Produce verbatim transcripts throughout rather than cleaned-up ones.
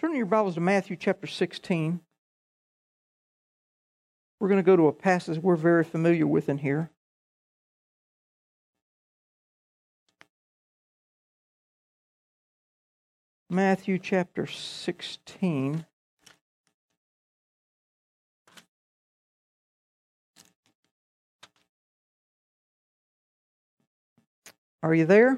Turn your Bibles to Matthew chapter sixteen. We're going to go to a passage we're very familiar with in here. Matthew chapter sixteen. Are you there?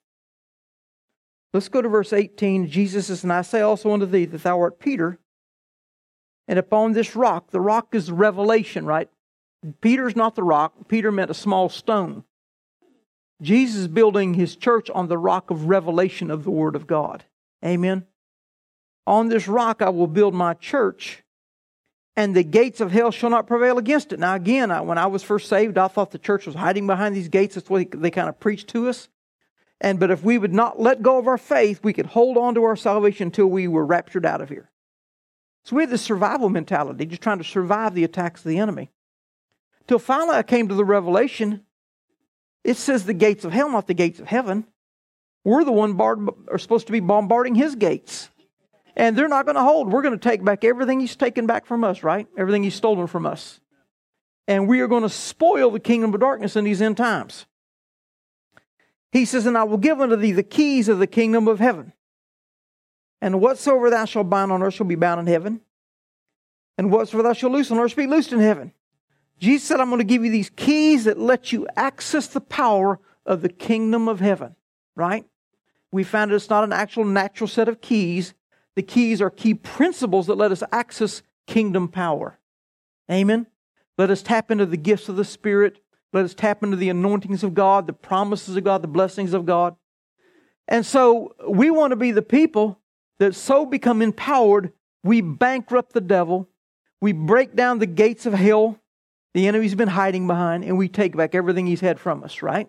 Let's go to verse eighteen. Jesus says, "And I say also unto thee that thou art Peter, and upon this rock," the rock is revelation, right? Peter's not the rock. Peter meant a small stone. Jesus is building his church on the rock of revelation of the Word of God. Amen. "On this rock I will build my church, and the gates of hell shall not prevail against it." Now again, I, when I was first saved, I thought the church was hiding behind these gates. That's what they kind of preached to us. And but if we would not let go of our faith, we could hold on to our salvation until we were raptured out of here. So we had this survival mentality, just trying to survive the attacks of the enemy. Till finally I came to the revelation. It says the gates of hell, not the gates of heaven. We're the one bar- are supposed to be bombarding His gates. And they're not going to hold. We're going to take back everything He's taken back from us, right? Everything He's stolen from us. And we are going to spoil the kingdom of darkness in these end times. He says, "And I will give unto thee the keys of the kingdom of heaven. And whatsoever thou shalt bind on earth shall be bound in heaven. And whatsoever thou shalt loose on earth shall be loosed in heaven." Jesus said, "I'm going to give you these keys that let you access the power of the kingdom of heaven." Right? We found that it's not an actual natural set of keys. The keys are key principles that let us access kingdom power. Amen? Let us tap into the gifts of the Spirit. Let us tap into the anointings of God, the promises of God, the blessings of God. And so we want to be the people that so become empowered, we bankrupt the devil, we break down the gates of hell the enemy's been hiding behind, and we take back everything he's had from us, right?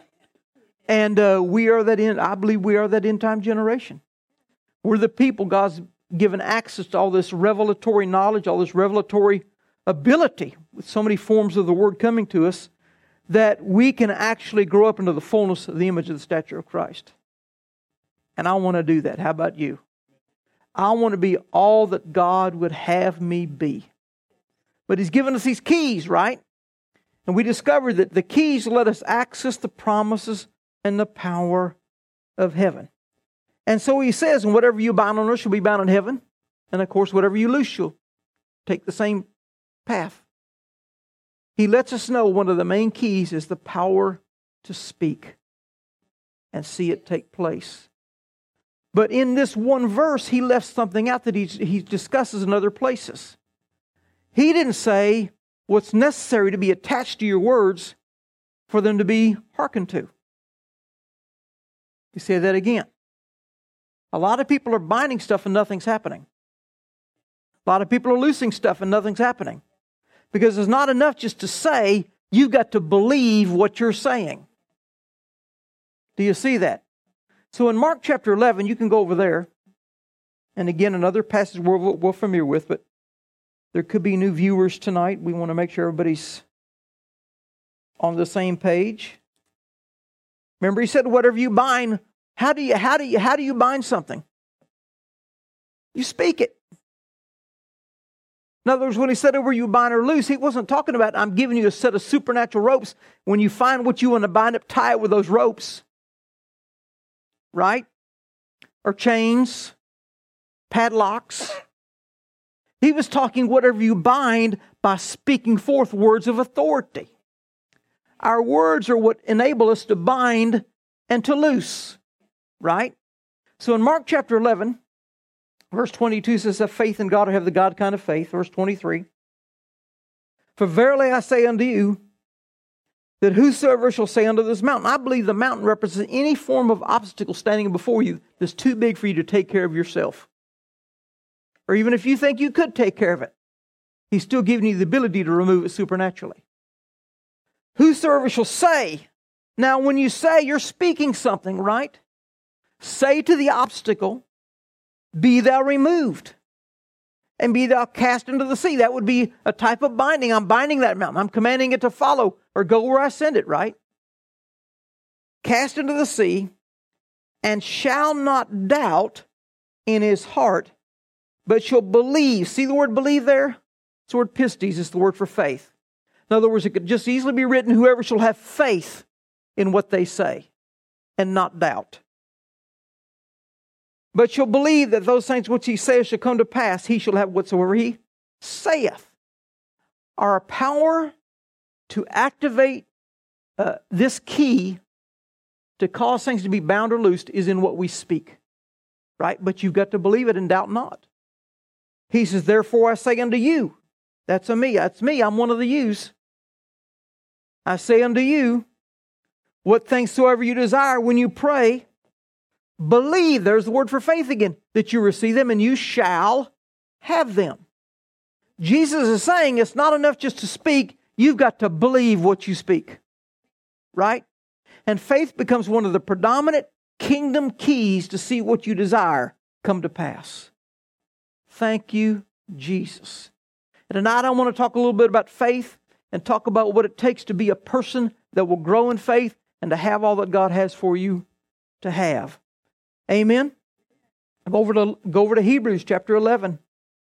And uh, we are that end, I believe we are that end time generation. We're the people God's given access to all this revelatory knowledge, all this revelatory ability, with so many forms of the Word coming to us, that we can actually grow up into the fullness of the image of the stature of Christ. And I want to do that. How about you? I want to be all that God would have me be. But He's given us these keys, right? And we discovered that the keys let us access the promises and the power of heaven. And so He says, "And whatever you bind on earth shall be bound in heaven. And of course, whatever you loose shall take the same path." He lets us know one of the main keys is the power to speak and see it take place. But in this one verse, He left something out that he, he discusses in other places. He didn't say what's necessary to be attached to your words for them to be hearkened to. You say that again. A lot of people are binding stuff and nothing's happening. A lot of people are loosing stuff and nothing's happening. Because it's not enough just to say, you've got to believe what you're saying. Do you see that? So in Mark chapter eleven, you can go over there. And again, another passage we're, we're familiar with, but there could be new viewers tonight. We want to make sure everybody's on the same page. Remember, He said, whatever you bind, how do you, how do you, how do you bind something? You speak it. In other words, when He said over you bind or loose, He wasn't talking about, I'm giving you a set of supernatural ropes. When you find what you want to bind up, tie it with those ropes. Right? Or chains, padlocks. He was talking whatever you bind by speaking forth words of authority. Our words are what enable us to bind and to loose. Right? So in Mark chapter eleven, verse twenty-two says, "Have faith in God, or have the God kind of faith." Verse twenty-three, "For verily I say unto you, that whosoever shall say unto this mountain," I believe the mountain represents any form of obstacle standing before you that's too big for you to take care of yourself. Or even if you think you could take care of it, He's still giving you the ability to remove it supernaturally. "Whosoever shall say," now when you say, you're speaking something, right? "Say to the obstacle, be thou removed, and be thou cast into the sea." That would be a type of binding. I'm binding that mountain. I'm commanding it to follow or go where I send it, right? "Cast into the sea, and shall not doubt in his heart, but shall believe. See the word believe there? It's the word pistis. It's the word for faith. In other words, it could just easily be written, whoever shall have faith in what they say and not doubt. But shall believe that those things which he saith shall come to pass, he shall have whatsoever he saith. Our power to activate uh, this key to cause things to be bound or loosed is in what we speak. Right? But you've got to believe it and doubt not. He says, therefore I say unto you. That's a me. That's me. I'm one of the yous. I say unto you, what things soever you desire when you pray, believe, there's the word for faith again, that you receive them and you shall have them. Jesus is saying it's not enough just to speak. You've got to believe what you speak. Right? And faith becomes one of the predominant kingdom keys to see what you desire come to pass. Thank you, Jesus. And tonight I want to talk a little bit about faith and talk about what it takes to be a person that will grow in faith and to have all that God has for you to have. Amen? Go over to, go over to Hebrews chapter eleven.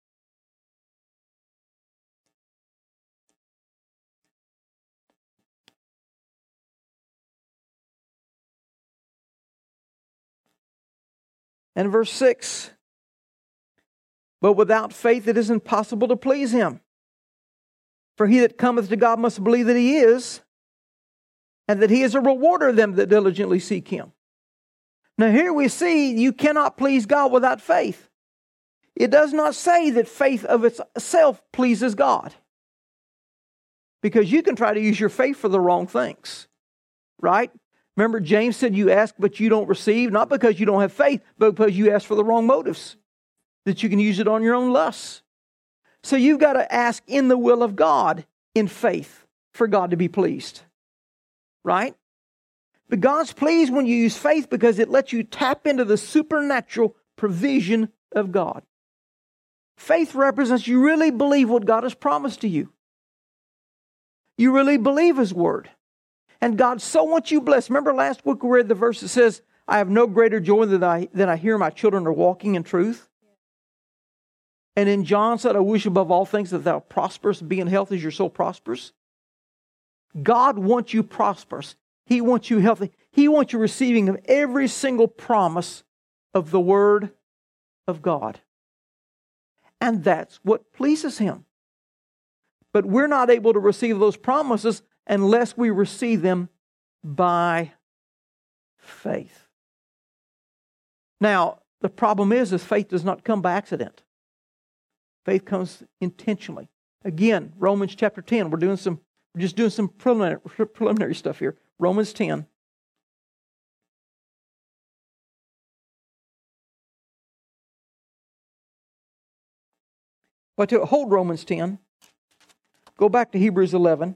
And verse six. But without faith it is impossible to please Him. For he that cometh to God must believe that He is, and that He is a rewarder of them that diligently seek Him. Now here we see you cannot please God without faith. It does not say that faith of itself pleases God. Because you can try to use your faith for the wrong things. Right? Remember James said you ask but you don't receive, not because you don't have faith, but because you ask for the wrong motives. That you can use it on your own lusts. So you've got to ask in the will of God in faith for God to be pleased. Right? But God's pleased when you use faith because it lets you tap into the supernatural provision of God. Faith represents you really believe what God has promised to you. You really believe His Word. And God so wants you blessed. Remember last week we read the verse that says, I have no greater joy than I, than I hear my children are walking in truth. And then John said, I wish above all things that thou prosperest and be in health as your soul prospers. God wants you prosperous. He wants you healthy. He wants you receiving of every single promise of the Word of God. And that's what pleases Him. But we're not able to receive those promises unless we receive them by faith. Now, the problem is, is faith does not come by accident. Faith comes intentionally. Again, Romans chapter ten. We're doing some, we're just doing some preliminary, preliminary stuff here. Romans ten. But to hold Romans ten, go back to Hebrews eleven.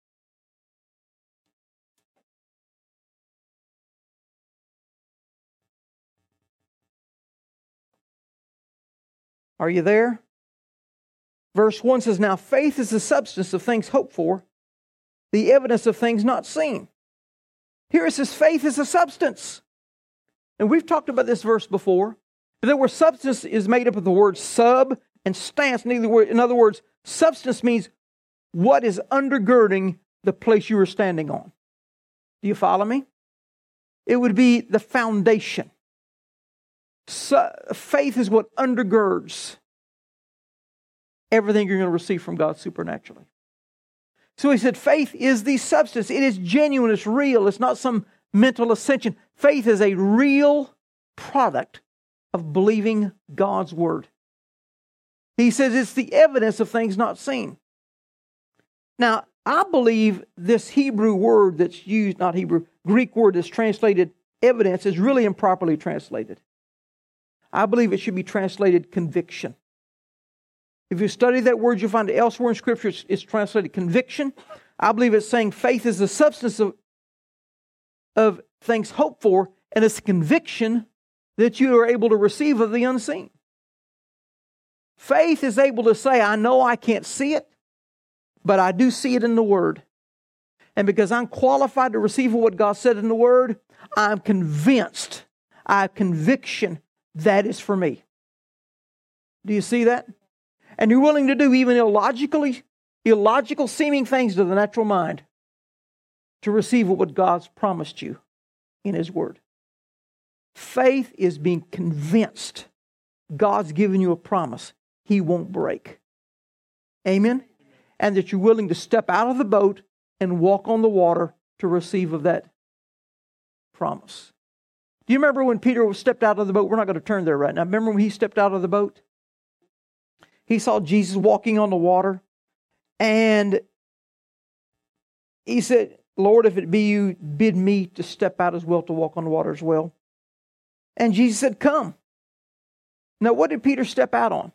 Are you there? Verse one says, now faith is the substance of things hoped for, the evidence of things not seen. Here it says faith is a substance. And we've talked about this verse before. But the word substance is made up of the word sub and stance. In other words, substance means what is undergirding the place you are standing on. Do you follow me? It would be the foundation. So, faith is what undergirds everything you're going to receive from God supernaturally. So he said faith is the substance. It is genuine. It's real. It's not some mental ascension. Faith is a real product of believing God's Word. He says it's the evidence of things not seen. Now, I believe this Hebrew word that's used, not Hebrew, Greek word that's translated evidence is really improperly translated. I believe it should be translated conviction. If you study that word, you'll find it elsewhere in Scripture. It's, it's translated conviction. I believe it's saying faith is the substance of, of things hoped for, and it's conviction that you are able to receive of the unseen. Faith is able to say, I know I can't see it, but I do see it in the Word. And because I'm qualified to receive what God said in the Word, I'm convinced, I have conviction that is for me. Do you see that? And you're willing to do even illogically, illogical seeming things to the natural mind to receive what God's promised you in His Word. Faith is being convinced God's given you a promise He won't break. Amen? And that you're willing to step out of the boat and walk on the water to receive of that promise. Do you remember when Peter stepped out of the boat? We're not going to turn there right now. Remember when he stepped out of the boat? He saw Jesus walking on the water. And he said, Lord, if it be you, bid me to step out as well, to walk on the water as well. And Jesus said, come. Now, what did Peter step out on?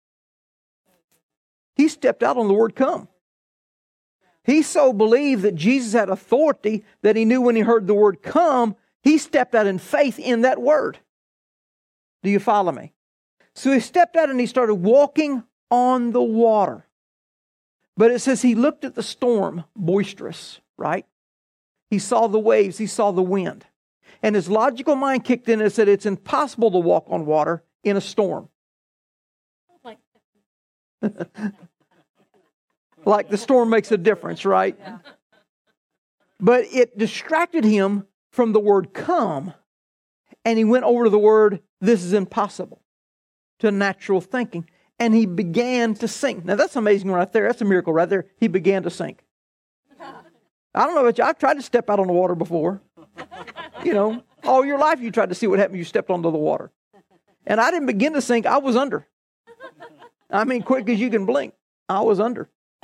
He stepped out on the word come. He so believed that Jesus had authority that he knew when he heard the word come, he stepped out in faith in that word. Do you follow me? So he stepped out and he started walking on the water. But it says he looked at the storm, boisterous, right? He saw the waves, he saw the wind. And his logical mind kicked in and said it's impossible to walk on water in a storm. Like the storm makes a difference, right? Yeah. But it distracted him from the word come. And he went over to the word, this is impossible, to natural thinking. And he began to sink. Now that's amazing right there. That's a miracle right there. He began to sink. I don't know about you. I've tried to step out on the water before. You know, all your life you tried to see what happened when you stepped onto the water. And I didn't begin to sink. I was under. I mean, quick as you can blink. I was under.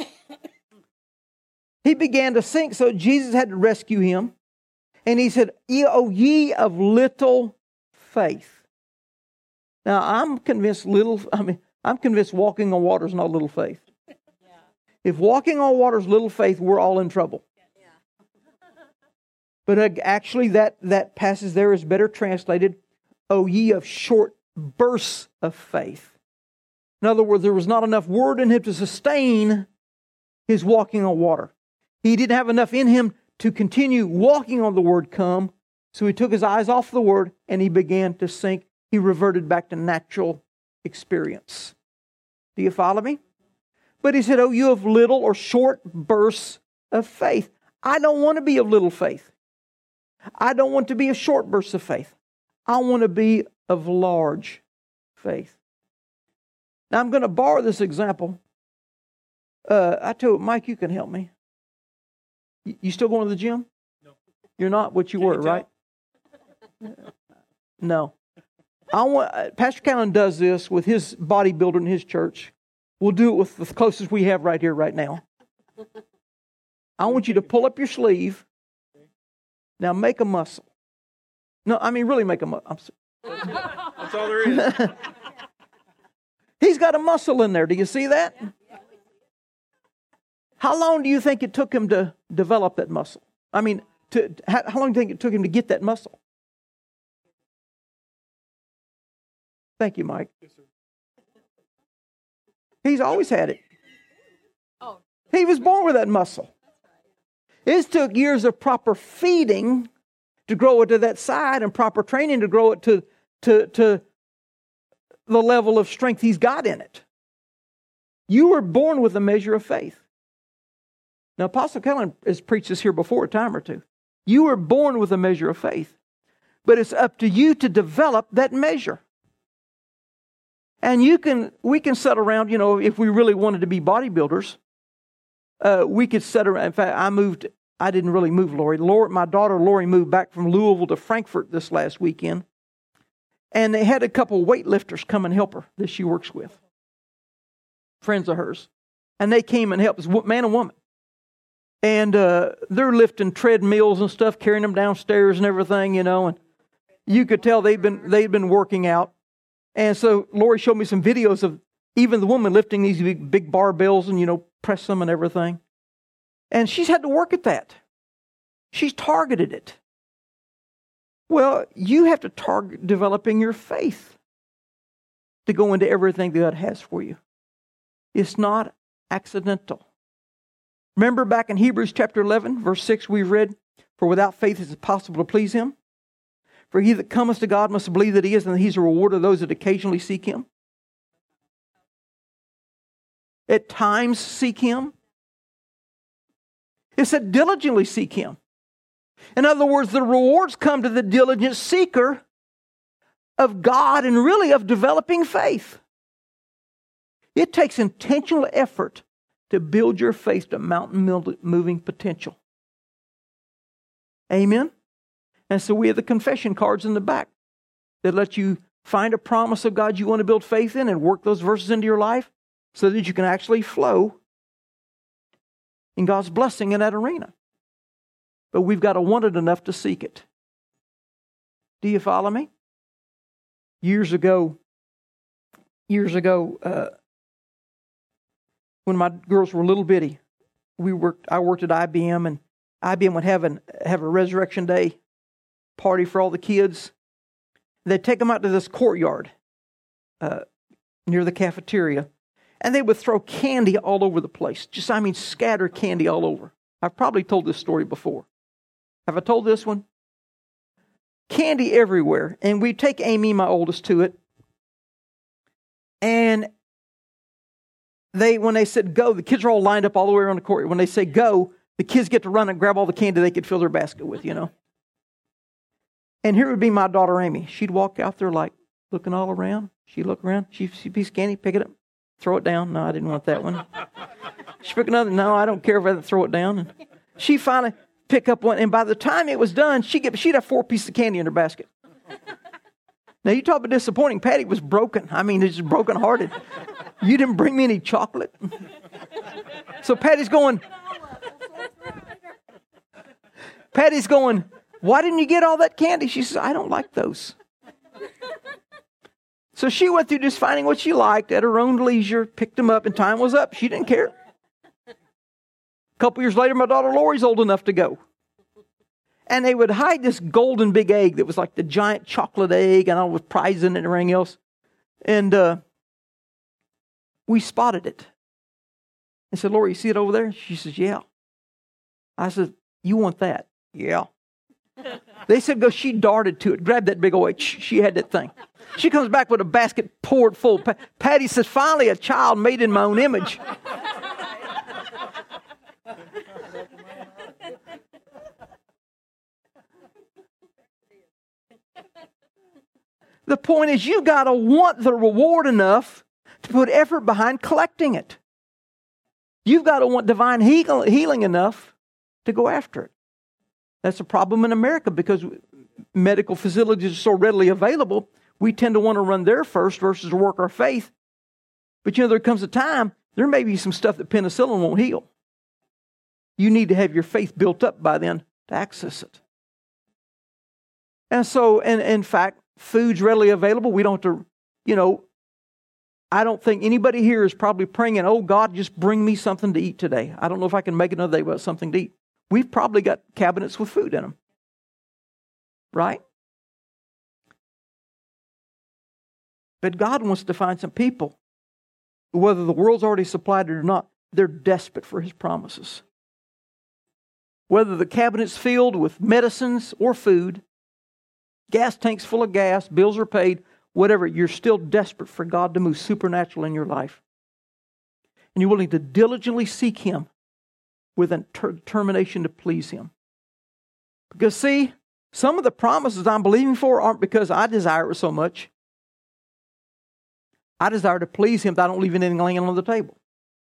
He began to sink, so Jesus had to rescue him. And he said, O ye of little faith. Now, I'm convinced little, I mean, I'm convinced walking on water is not little faith. Yeah. If walking on water is little faith, we're all in trouble. Yeah. But actually, that, that passage there is better translated, O ye of short bursts of faith. In other words, there was not enough word in him to sustain his walking on water. He didn't have enough in him to continue walking on the word come, so he took his eyes off the word and he began to sink. He reverted back to natural experience. Do you follow me? But he said, oh, you of little or short bursts of faith. I don't want to be of little faith. I don't want to be of short bursts of faith. I want to be of large faith. Now, I'm going to borrow this example. Uh, I told Mike, you can help me. You still going to the gym? No. You're not what you Can were, you right? No. I want Pastor Callen does this with his bodybuilder in his church. We'll do it with the closest we have right here, right now. I want you to pull up your sleeve. Now make a muscle. No, I mean really make a muscle. That's all there is. He's got a muscle in there. Do you see that? How long do you think it took him to develop that muscle? I mean, to, how, how long do you think it took him to get that muscle? Thank you, Mike. Yes, sir. He's always had it. He was born with that muscle. It took years of proper feeding to grow it to that side and proper training to grow it to, to, to the level of strength he's got in it. You were born with a measure of faith. Now, Apostle Callen has preached this here before a time or two. You were born with a measure of faith, but it's up to you to develop that measure. And you can, we can sit around, you know, if we really wanted to be bodybuilders, uh, we could sit around. In fact, I moved, I didn't really move Lori. Lori. My daughter Lori moved back from Louisville to Frankfurt this last weekend. And they had a couple weightlifters come and help her that she works with. Friends of hers. And they came and helped us, man and woman. And uh, they're lifting treadmills and stuff, carrying them downstairs and everything, you know. And you could tell they've been they've been working out. And so Lori showed me some videos of even the woman lifting these big, big barbells and, you know, press them and everything. And she's had to work at that. She's targeted it. Well, you have to target developing your faith to go into everything that God has for you. It's not accidental. Remember back in Hebrews chapter eleven, verse six, we've read, for without faith it is impossible to please Him. For he that cometh to God must believe that He is, and that He's a rewarder of those that occasionally seek Him. At times seek Him. It said diligently seek Him. In other words, the rewards come to the diligent seeker of God and really of developing faith. It takes intentional effort to build your faith to mountain-moving potential. Amen? And so we have the confession cards in the back that let you find a promise of God you want to build faith in and work those verses into your life so that you can actually flow in God's blessing in that arena. But we've got to want it enough to seek it. Do you follow me? Years ago, years ago, uh, when my girls were little bitty, we worked. I worked at I B M, and I B M would have an have a Resurrection Day party for all the kids. They'd take them out to this courtyard uh, near the cafeteria, and they would throw candy all over the place. Just, I mean, scatter candy all over. I've probably told this story before. Have I told this one? Candy everywhere. And we'd take Amy, my oldest, to it. And they, when they said go, the kids are all lined up all the way around the court. When they say go, the kids get to run and grab all the candy they could fill their basket with, you know. And here would be my daughter Amy. She'd walk out there like looking all around. She'd look around. She'd see a piece of candy, pick it up, throw it down. No, I didn't want that one. She'd pick another. No, I don't care if I didn't throw it down. And she finally pick up one. And by the time it was done, she'd, get, she'd have four pieces of candy in her basket. Now, you talk about disappointing. Patty was broken. I mean, it's just brokenhearted. You didn't bring me any chocolate. So Patty's going, Patty's going, why didn't you get all that candy? She says, I don't like those. So she went through just finding what she liked at her own leisure, picked them up, and time was up. She didn't care. A couple years later, my daughter Lori's old enough to go. And they would hide this golden big egg that was like the giant chocolate egg, and all with prizes in it and everything else. And uh, we spotted it. I said, Lori, you see it over there? She says, yeah. I said, you want that? Yeah. They said, go. She darted to it, grabbed that big old egg. She had that thing. She comes back with a basket poured full. Patty says, finally, a child made in my own image. The point is, you got to want the reward enough to put effort behind collecting it. You've got to want divine heal, healing enough to go after it. That's a problem in America because medical facilities are so readily available. We tend to want to run there first versus work our faith. But you know, there comes a time, there may be some stuff that penicillin won't heal. You need to have your faith built up by then to access it. And so, and in fact, food's readily available. We don't have to, you know, I don't think anybody here is probably praying, oh God, just bring me something to eat today. I don't know if I can make another day without something to eat. We've probably got cabinets with food in them. Right? But God wants to find some people, whether the world's already supplied it or not, they're desperate for His promises. Whether the cabinet's filled with medicines or food, gas tanks full of gas, bills are paid, whatever, you're still desperate for God to move supernatural in your life. And you're willing to diligently seek Him with a determination to please Him. Because see, some of the promises I'm believing for aren't because I desire it so much. I desire to please Him that I don't leave anything laying on the table.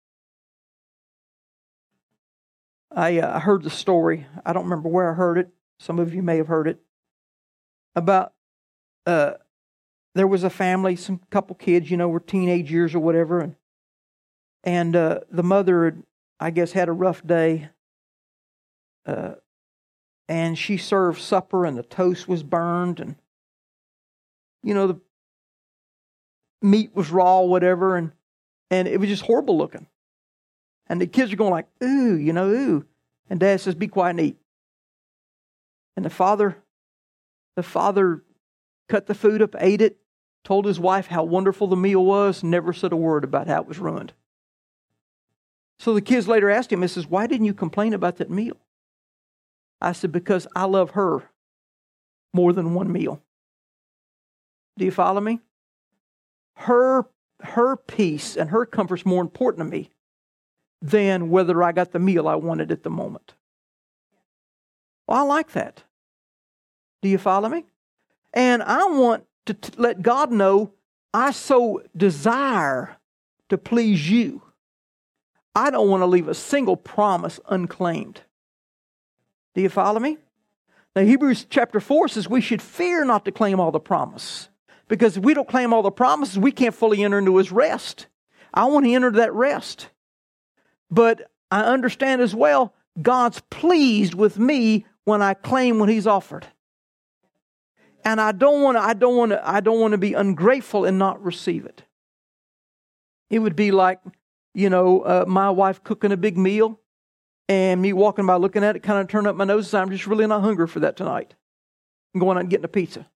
I uh, heard the story. I don't remember where I heard it. Some of you may have heard it. About uh, there was a family, some couple kids, you know, were teenage years or whatever, and and uh, the mother had, I guess, had a rough day, uh, and she served supper, and the toast was burned, and you know the meat was raw, whatever, and and it was just horrible looking, and the kids are going like, ooh, you know, ooh, and Dad says, be quiet and eat, and the father. The father cut the food up, ate it, told his wife how wonderful the meal was, never said a word about how it was ruined. So the kids later asked him, Missus why didn't you complain about that meal? I said, because I love her more than one meal. Do you follow me? Her, her peace and her comfort is more important to me than whether I got the meal I wanted at the moment. Well, I like that. Do you follow me? And I want to t- let God know I so desire to please you. I don't want to leave a single promise unclaimed. Do you follow me? Now, Hebrews chapter four says we should fear not to claim all the promise. Because if we don't claim all the promises, we can't fully enter into His rest. I want to enter that rest. But I understand as well, God's pleased with me when I claim what He's offered. And I don't want to, I don't want to, I don't want to be ungrateful and not receive it. It would be like, you know, uh, my wife cooking a big meal and me walking by looking at it, kind of turn up my nose and say, I'm just really not hungry for that tonight. I'm going out and getting a pizza.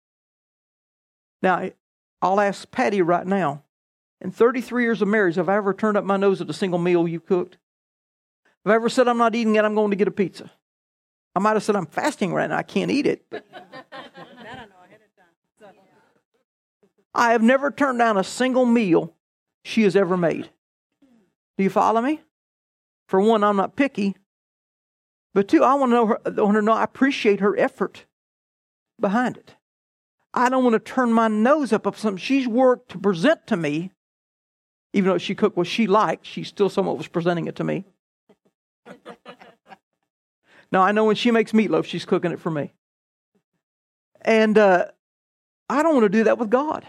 Now, I'll ask Patty right now, in thirty-three years of marriage, have I ever turned up my nose at a single meal you cooked? Have I ever said, I'm not eating it, I'm going to get a pizza? I might have said, I'm fasting right now, I can't eat it. But I have never turned down a single meal she has ever made. Do you follow me? For one, I'm not picky. But two, I want to know her, I want her to know I appreciate her effort behind it. I don't want to turn my nose up of something she's worked to present to me. Even though she cooked what she liked, she still somewhat was presenting it to me. Now, I know when she makes meatloaf, she's cooking it for me. And uh, I don't want to do that with God.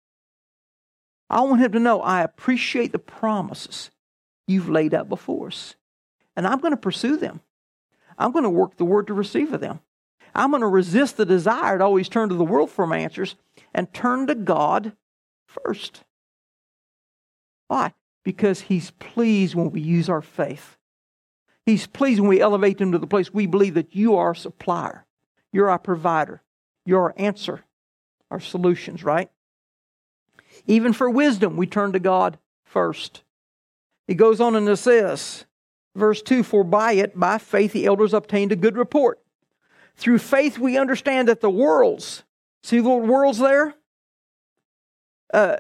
I want Him to know I appreciate the promises You've laid out before us. And I'm going to pursue them. I'm going to work the Word to receive of them. I'm going to resist the desire to always turn to the world for my answers and turn to God first. Why? Because He's pleased when we use our faith. He's pleased when we elevate Him to the place we believe that You are our supplier. You're our provider. You're our answer. Our solutions, right? Even for wisdom, we turn to God first. He goes on and says, verse two, for by it, by faith, the elders obtained a good report. Through faith, we understand that the worlds, see the word worlds there? Uh,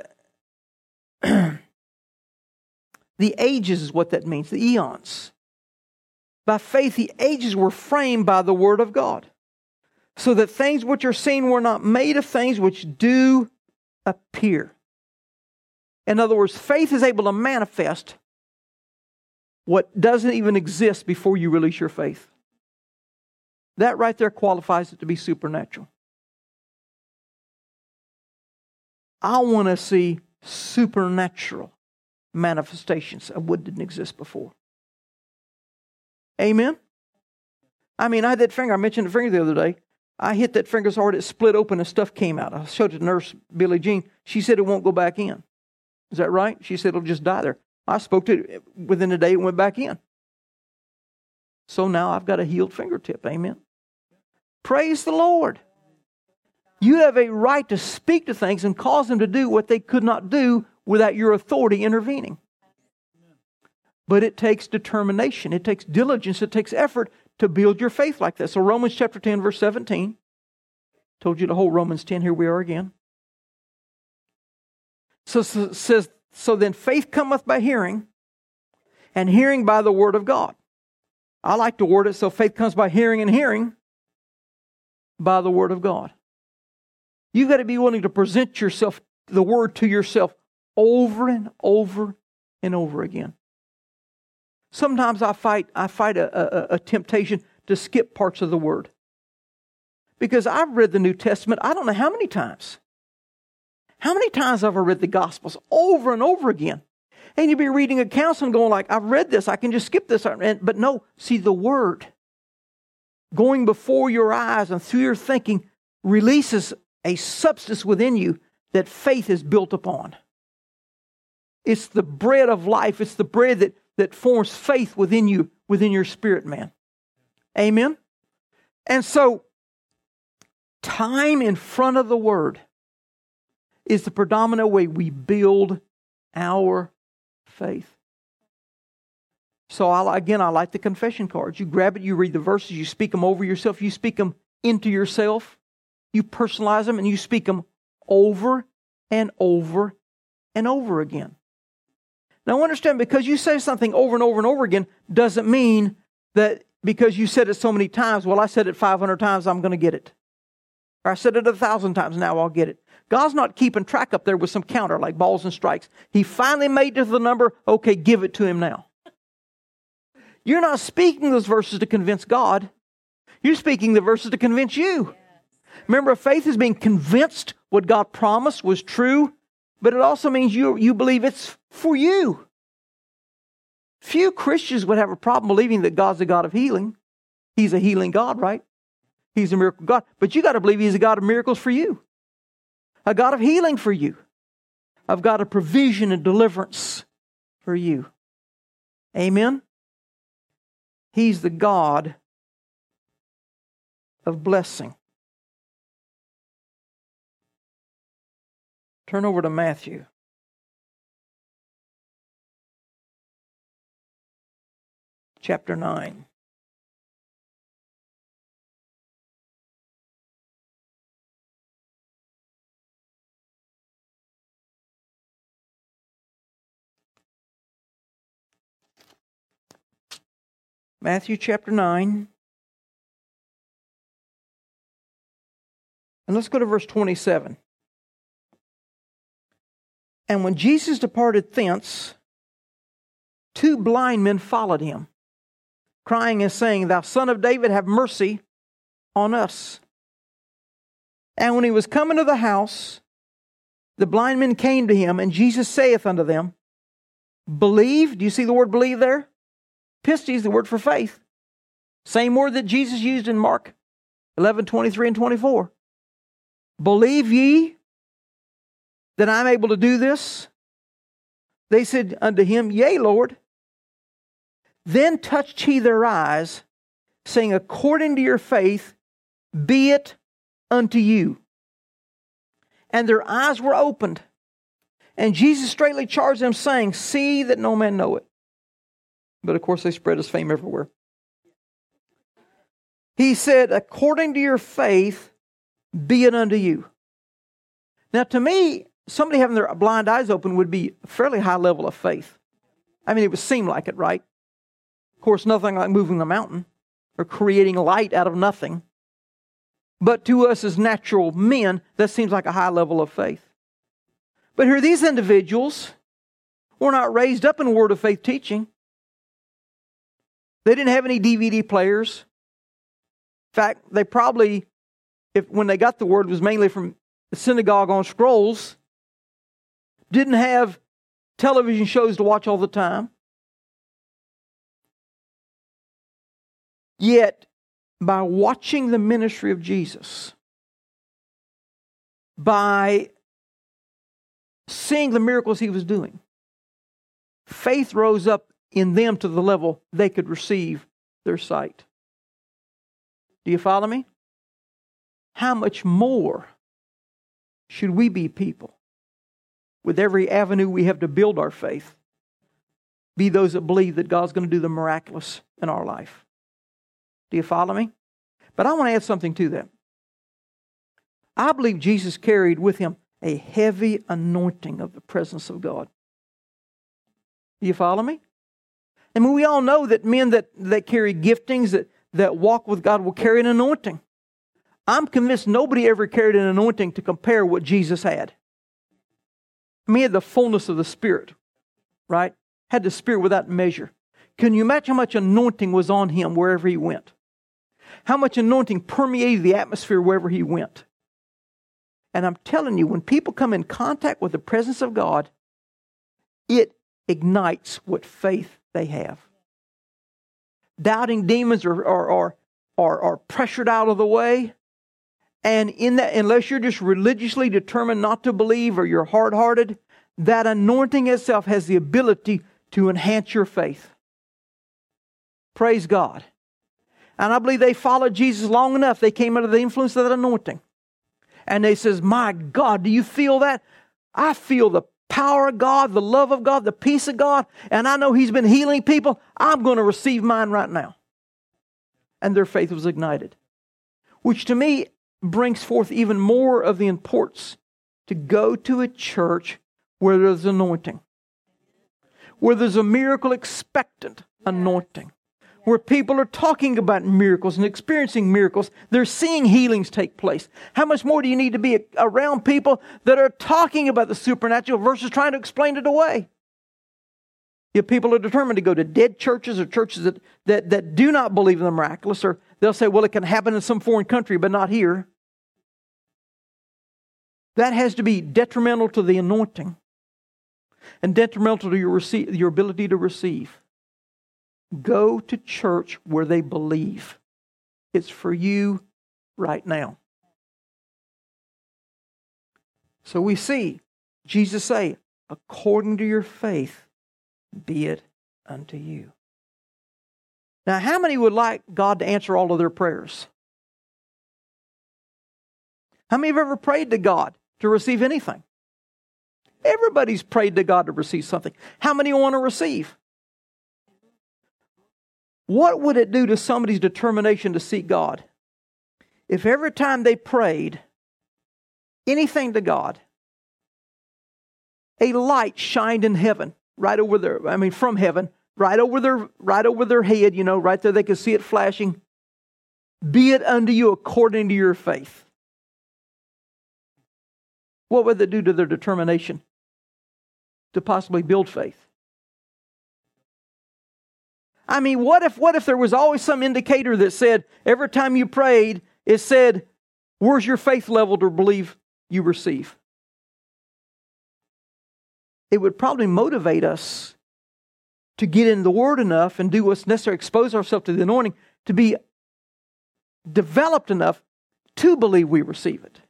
the ages is what that means, the eons. By faith, the ages were framed by the Word of God, so that things which are seen were not made of things which do appear. In other words, faith is able to manifest what doesn't even exist before you release your faith. That right there qualifies it to be supernatural. I want to see supernatural manifestations of what didn't exist before. Amen? I mean, I had that finger, I mentioned the finger the other day. I hit that finger so hard it split open and stuff came out. I showed it to nurse Billie Jean. She said it won't go back in. Is that right? She said it'll just die there. I spoke to it within a day, it went back in. So now I've got a healed fingertip. Amen. Praise the Lord. You have a right to speak to things and cause them to do what they could not do without your authority intervening. But it takes determination. It takes diligence. It takes effort to build your faith like that. So Romans chapter ten, verse seventeen. Told you the whole Romans ten. Here we are again. So it says, so then faith cometh by hearing, and hearing by the word of God. I like to word it so faith comes by hearing, and hearing by the word of God. You've got to be willing to present yourself, the word to yourself over and over and over again. Sometimes I fight, I fight a, a, a temptation to skip parts of the word. Because I've read the New Testament, I don't know how many times. How many times have I read the Gospels over and over again? And you'd be reading accounts and going like, I've read this, I can just skip this. But no, see, the Word going before your eyes and through your thinking releases a substance within you that faith is built upon. It's the bread of life. It's the bread that, that forms faith within you, within your spirit, man. Amen? And so, time in front of the Word is the predominant way we build our faith. So I, again, I like the confession cards. You grab it, you read the verses, you speak them over yourself, you speak them into yourself, you personalize them, and you speak them over and over and over again. Now understand, because you say something over and over and over again doesn't mean that because you said it so many times, well, I said it five hundred times, I'm going to get it. Or I said it a thousand times, now I'll get it. God's not keeping track up there with some counter like balls and strikes. He finally made it to the number, okay, give it to him now. You're not speaking those verses to convince God. You're speaking the verses to convince you. Remember, faith is being convinced what God promised was true, but it also means you, you believe it's for you. Few Christians would have a problem believing that God's a God of healing. He's a healing God, right? He's a miracle God. But you got to believe He's a God of miracles for you. A God of healing for you. A God of provision and deliverance for you. Amen? He's the God of blessing. Turn over to Matthew. Chapter nine. Matthew chapter nine. And let's go to verse twenty-seven. And when Jesus departed thence, two blind men followed him, crying and saying, Thou Son of David, have mercy on us. And when he was come into the house, the blind men came to him, and Jesus saith unto them, Believe. Do you see the word believe there? Pistis is the word for faith. Same word that Jesus used in Mark eleven, twenty-three and twenty-four. Believe ye that I'm able to do this? They said unto him, Yea, Lord. Then touched he their eyes, saying, According to your faith, be it unto you. And their eyes were opened. And Jesus straightly charged them, saying, See that no man know it. But of course they spread his fame everywhere. He said, According to your faith, be it unto you. Now to me, somebody having their blind eyes open would be a fairly high level of faith. I mean, it would seem like it, right? Of course, nothing like moving the mountain or creating light out of nothing. But to us as natural men, that seems like a high level of faith. But here, these individuals were not raised up in word of faith teaching. They didn't have any D V D players. In fact, they probably, if when they got the word, it was mainly from the synagogue on scrolls. Didn't have television shows to watch all the time. Yet, by watching the ministry of Jesus, by seeing the miracles He was doing, faith rose up in them to the level they could receive their sight. Do you follow me? How much more should we be people, with every avenue we have to build our faith, be those that believe that God's going to do the miraculous in our life? Do you follow me? But I want to add something to that. I believe Jesus carried with Him a heavy anointing of the presence of God. Do you follow me? I mean, we all know that men that, that carry giftings, that, that walk with God, will carry an anointing. I'm convinced nobody ever carried an anointing to compare what Jesus had. I mean, He had the fullness of the Spirit, right? Had the Spirit without measure. Can you imagine how much anointing was on Him wherever He went? How much anointing permeated the atmosphere wherever He went? And I'm telling you, when people come in contact with the presence of God, it ignites what faith they have. Doubting demons are, are, are, are, are pressured out of the way. And in that, unless you're just religiously determined not to believe or you're hard-hearted, that anointing itself has the ability to enhance your faith. Praise God. And I believe they followed Jesus long enough. They came under the influence of that anointing. And they says, my God, do you feel that? I feel the power of God, the love of God, the peace of God. And I know He's been healing people. I'm going to receive mine right now. And their faith was ignited. Which to me brings forth even more of the importance to go to a church where there's anointing. where there's a miracle expectant anointing, where people are talking about miracles and experiencing miracles. They're seeing healings take place. How much more do you need to be around people that are talking about the supernatural versus trying to explain it away? If people are determined to go to dead churches or churches that, that, that do not believe in the miraculous, or they'll say, well, it can happen in some foreign country, but not here. That has to be detrimental to the anointing and detrimental to your, receive, your ability to receive. Go to church where they believe. It's for you right now. So we see Jesus say, according to your faith, be it unto you. Now, how many would like God to answer all of their prayers? How many have ever prayed to God to receive anything? Everybody's prayed to God to receive something. How many want to receive? What would it do to somebody's determination to seek God if every time they prayed anything to God, a light shined in heaven, right over their, I mean from heaven, right over their, right over their head, you know, right there they could see it flashing. Be it unto you according to your faith. What would that do to their determination to possibly build faith? I mean, what if what if there was always some indicator that said, every time you prayed, it said, where's your faith level to believe you receive? It would probably motivate us to get in the Word enough and do what's necessary, expose ourselves to the anointing, to be developed enough to believe we receive it.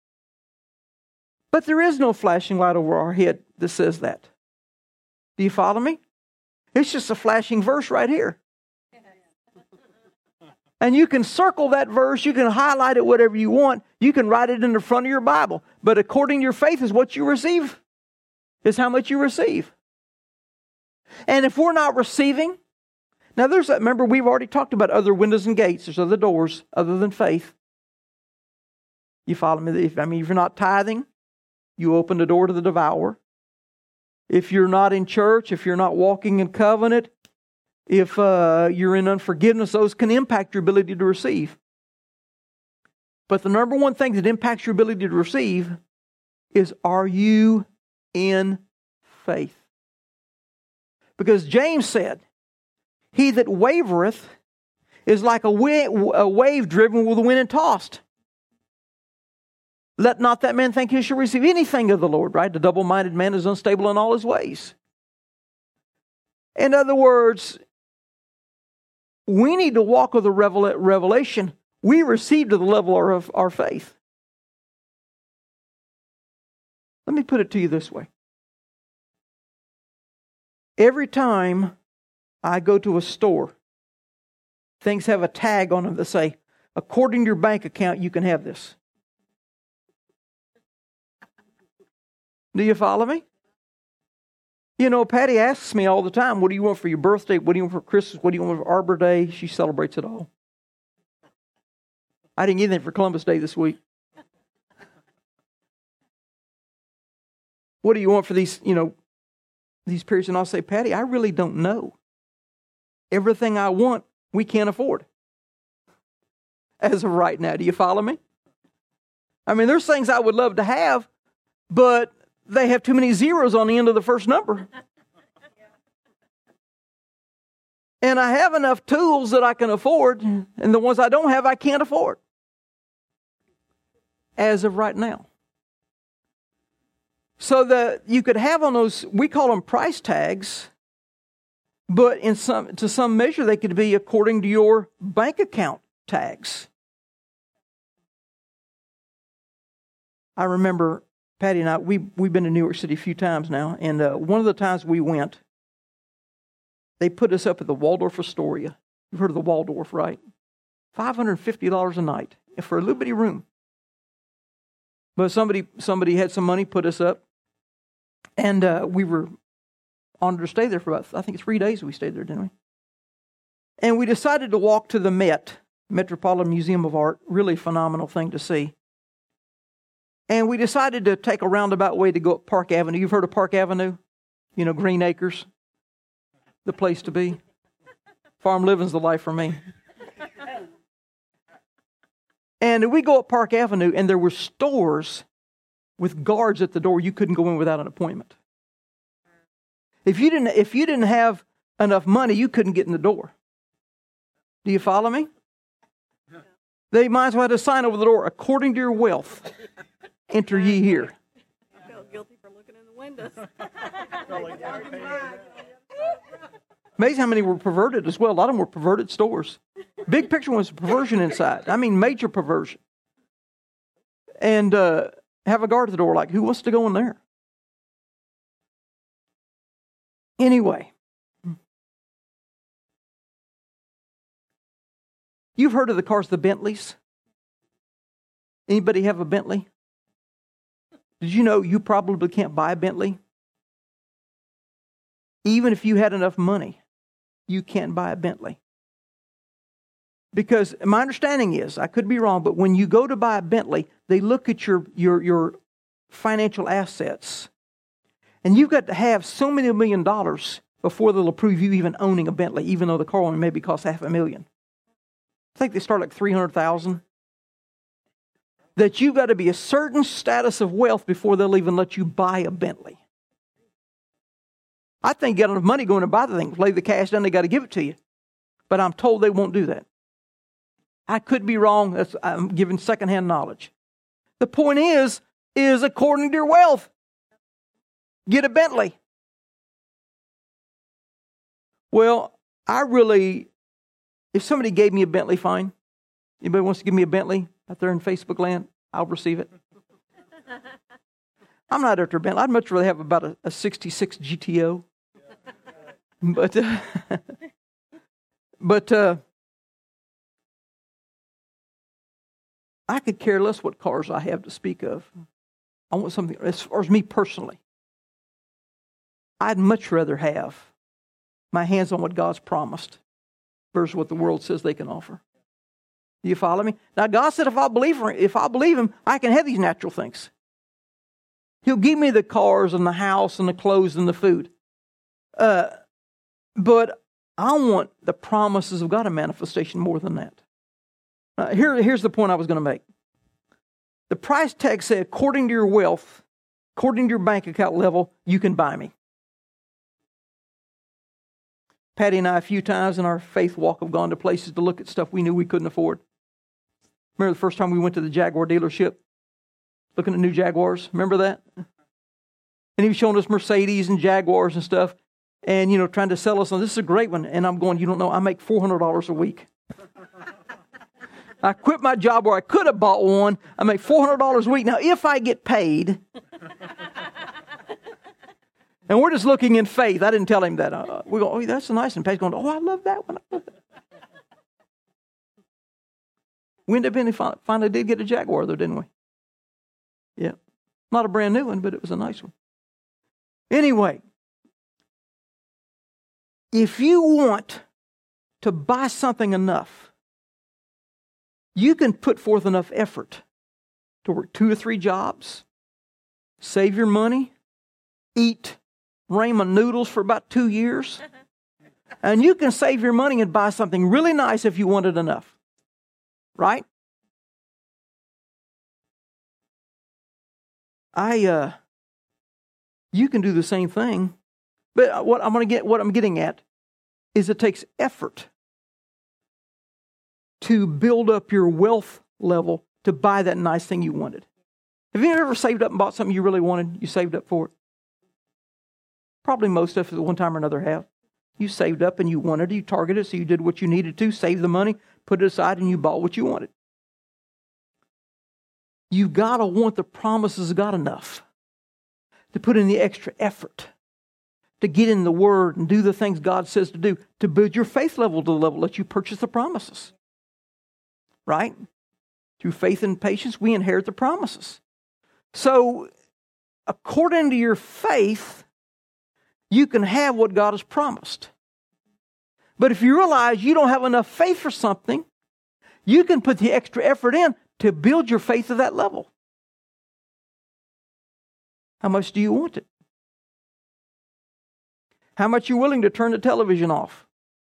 But there is no flashing light over our head that says that. Do you follow me? It's just a flashing verse right here. And you can circle that verse, you can highlight it whatever you want, you can write it in the front of your Bible. But according to your faith is what you receive, is how much you receive. And if we're not receiving, now there's that, remember we've already talked about other windows and gates, there's other doors other than faith. You follow me? I mean, if you're not tithing, you open the door to the devourer. If you're not in church, if you're not walking in covenant, if uh, you're in unforgiveness, those can impact your ability to receive. But the number one thing that impacts your ability to receive is, are you in faith? Because James said, he that wavereth is like a, wa- a wave driven with the wind and tossed. Let not that man think he shall receive anything of the Lord, right? The double-minded man is unstable in all his ways. In other words, we need to walk with the revelation we receive to the level of our faith. Let me put it to you this way. Every time I go to a store, things have a tag on them that say, according to your bank account, you can have this. Do you follow me? You know, Patty asks me all the time, what do you want for your birthday? What do you want for Christmas? What do you want for Arbor Day? She celebrates it all. I didn't get anything for Columbus Day this week. What do you want for these, you know, these periods? And I'll say, Patty, I really don't know. Everything I want, we can't afford. As of right now, do you follow me? I mean, there's things I would love to have, but they have too many zeros on the end of the first number. And I have enough tools that I can afford, and the ones I don't have, I can't afford. As of right now. So that you could have on those, we call them price tags, but in some to some measure they could be according to your bank account tags. I remember Patty and I, we, we've been to New York City a few times now, and uh, one of the times we went, they put us up at the Waldorf Astoria. You've heard of the Waldorf, right? five hundred fifty dollars a night for a little bitty room. But somebody somebody had some money, put us up, and uh, we were honored to stay there for about, I think, three days we stayed there, didn't we? And we decided to walk to the Met, Metropolitan Museum of Art, really phenomenal thing to see. And we decided to take a roundabout way to go up Park Avenue. You've heard of Park Avenue? You know, Green Acres. the place to be. Farm living's the life for me. And we go up Park Avenue, and there were stores with guards at the door. You couldn't go in without an appointment. If you didn't, if you didn't have enough money, you couldn't get in the door. Do you follow me? They might as well have a sign over the door, according to your wealth, enter ye here. I felt guilty for looking in the windows. Amazing how many were perverted as well. A lot of them were perverted stores. Big picture was perversion inside. I mean, major perversion. And uh, have a guard at the door like, who wants to go in there? Anyway. You've heard of the cars, the Bentleys? Anybody have a Bentley? Did you know you probably can't buy a Bentley? Even if you had enough money, you can't buy a Bentley. Because my understanding is, I could be wrong, but when you go to buy a Bentley, they look at your, your, your financial assets. And you've got to have so many million dollars before they'll approve you even owning a Bentley, even though the car only maybe costs half a million. I think they start like three hundred thousand dollars. That you've got to be a certain status of wealth before they'll even let you buy a Bentley. I think you got enough money going to buy the thing. Lay the cash down, they got to give it to you. But I'm told they won't do that. I could be wrong. That's, I'm giving secondhand knowledge. The point is, is according to your wealth, get a Bentley. Well, I really, if somebody gave me a Bentley, fine. Anybody wants to give me a Bentley out there in Facebook land, I'll receive it. I'm not after a Bentley. I'd much rather have about a, a sixty-six G T O. But, uh, but uh, I could care less what cars I have to speak of. I want something, as far as me personally, I'd much rather have my hands on what God's promised versus what the world says they can offer. Do you follow me? Now, God said if I believe him, if I believe him, I can have these natural things. He'll give me the cars and the house and the clothes and the food. Uh, but I want the promises of God a manifestation more than that. Uh, here, here's the point I was going to make. The price tag said, according to your wealth, according to your bank account level, you can buy me. Patty and I, a few times in our faith walk, have gone to places to look at stuff we knew we couldn't afford. Remember the first time we went to the Jaguar dealership, looking at new Jaguars? Remember that? And he was showing us Mercedes and Jaguars and stuff, and, you know, trying to sell us on, this is a great one. And I'm going, you don't know, I make four hundred dollars a week. I quit my job where I could have bought one. I make four hundred dollars a week. Now, if I get paid, and we're just looking in faith. I didn't tell him that. Uh, we go, oh, that's a nice one. Patty's going, oh, I love that one. I love that. We ended up in, finally did get a Jaguar, though, didn't we? Yeah. Not a brand new one, but it was a nice one. Anyway, if you want to buy something enough, you can put forth enough effort to work two or three jobs, save your money, eat ramen noodles for about two years, and you can save your money and buy something really nice if you want it enough. Right? I, uh, you can do the same thing, but what I'm going to get, what I'm getting at, is it takes effort to build up your wealth level to buy that nice thing you wanted. Have you ever saved up and bought something you really wanted? You saved up for it. Probably most of us at one time or another have. You saved up and you wanted it, you targeted it, so you did what you needed to, saved the money, put it aside, and you bought what you wanted. You've got to want the promises of God enough to put in the extra effort, to get in the Word and do the things God says to do, to build your faith level to the level that you purchase the promises. Right? Through faith and patience, we inherit the promises. So, according to your faith, you can have what God has promised. But if you realize you don't have enough faith for something, you can put the extra effort in to build your faith to that level. How much do you want it? How much you willing to turn the television off?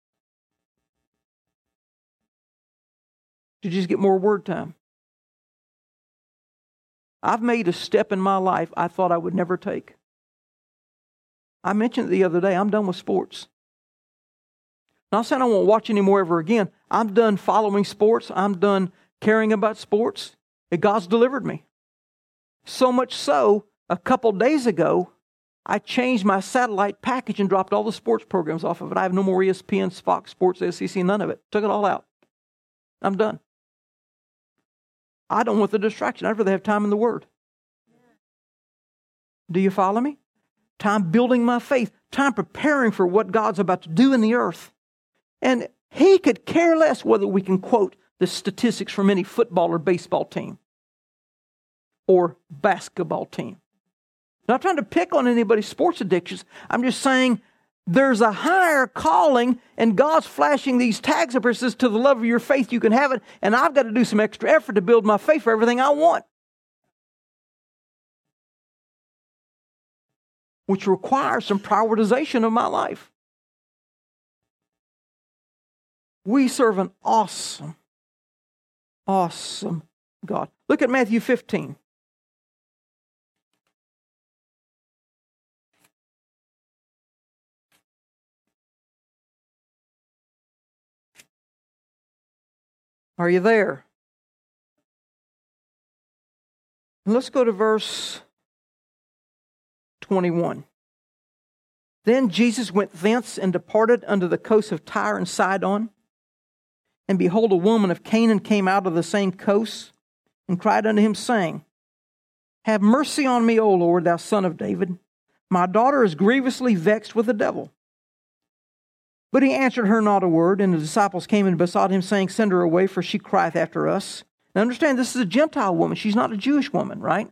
To just get more word time. I've made a step in my life I thought I would never take. I mentioned it the other day. I'm done with sports. Not saying I won't watch anymore ever again. I'm done following sports. I'm done caring about sports. And God's delivered me. So much so, a couple days ago, I changed my satellite package and dropped all the sports programs off of it. I have no more E S P N, Fox Sports, S E C, none of it. Took it all out. I'm done. I don't want the distraction. I'd rather have time in the Word. Do you follow me? Time building my faith. Time preparing for what God's about to do in the earth. And He could care less whether we can quote the statistics from any football or baseball team or basketball team. Not trying to pick on anybody's sports addictions. I'm just saying there's a higher calling, and God's flashing these tags up here. Says, to the love of your faith, you can have it. And I've got to do some extra effort to build my faith for everything I want. Which requires some prioritization of my life. We serve an awesome, awesome God. Look at Matthew fifteen. Are you there? And let's go to verse twenty-one. Then Jesus went thence and departed unto the coast of Tyre and Sidon. And behold, a woman of Canaan came out of the same coast and cried unto him, saying, Have mercy on me, O Lord, thou son of David. My daughter is grievously vexed with the devil. But he answered her not a word, and the disciples came and besought him, saying, Send her away, for she crieth after us. Now understand, this is a Gentile woman. She's not a Jewish woman, right?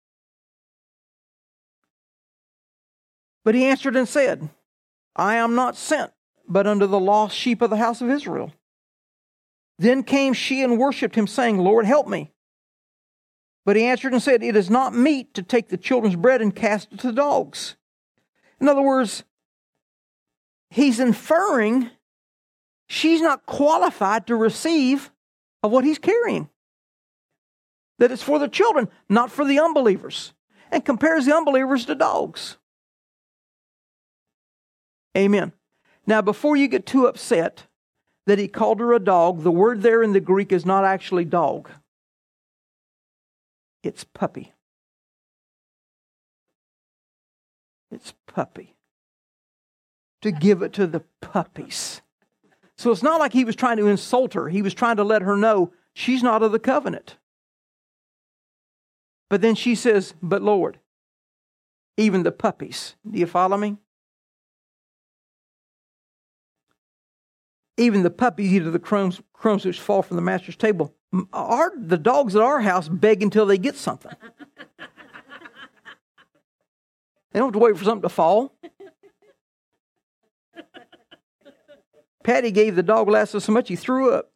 But he answered and said, I am not sent, but unto the lost sheep of the house of Israel. Then came she and worshipped him, saying, Lord, help me. But he answered and said, It is not meet to take the children's bread and cast it to dogs. In other words, he's inferring she's not qualified to receive of what he's carrying. That it's for the children, not for the unbelievers. And compares the unbelievers to dogs. Amen. Now, before you get too upset that he called her a dog, the word there in the Greek is not actually dog. It's puppy. It's puppy. To give it to the puppies. So it's not like he was trying to insult her. He was trying to let her know she's not of the covenant. But then she says, but Lord, even the puppies. Do you follow me? Even the puppies eat of the crumbs, crumbs which fall from the master's table. Our, the dogs at our house beg until they get something. They don't have to wait for something to fall. Patty gave the dog Lasso so much he threw up.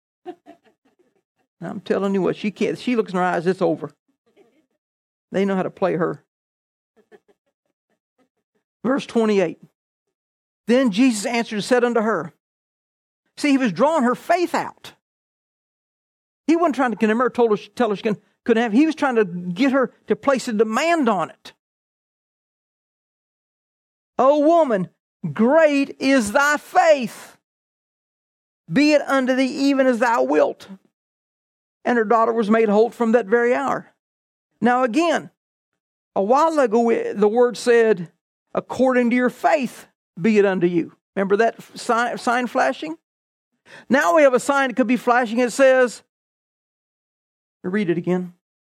I'm telling you what, she can't. She looks in her eyes, it's over. They know how to play her. Verse twenty-eight. Then Jesus answered and said unto her. See, he was drawing her faith out. He wasn't trying to condemn her, told her, tell her she couldn't have. He was trying to get her to place a demand on it. O woman, great is thy faith. Be it unto thee even as thou wilt. And her daughter was made whole from that very hour. Now again, a while ago the word said, according to your faith, be it unto you. Remember that sign, sign flashing? Now we have a sign that could be flashing. It says, read it again.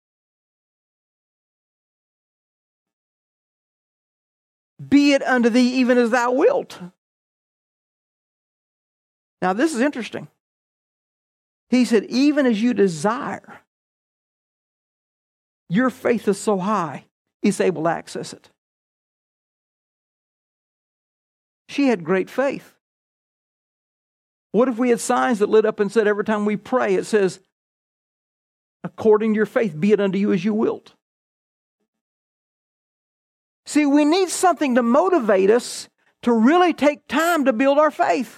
Be it unto thee even as thou wilt. Now this is interesting. He said, even as you desire, your faith is so high, it's able to access it. She had great faith. What if we had signs that lit up and said every time we pray, it says, according to your faith, be it unto you as you wilt. See, we need something to motivate us to really take time to build our faith.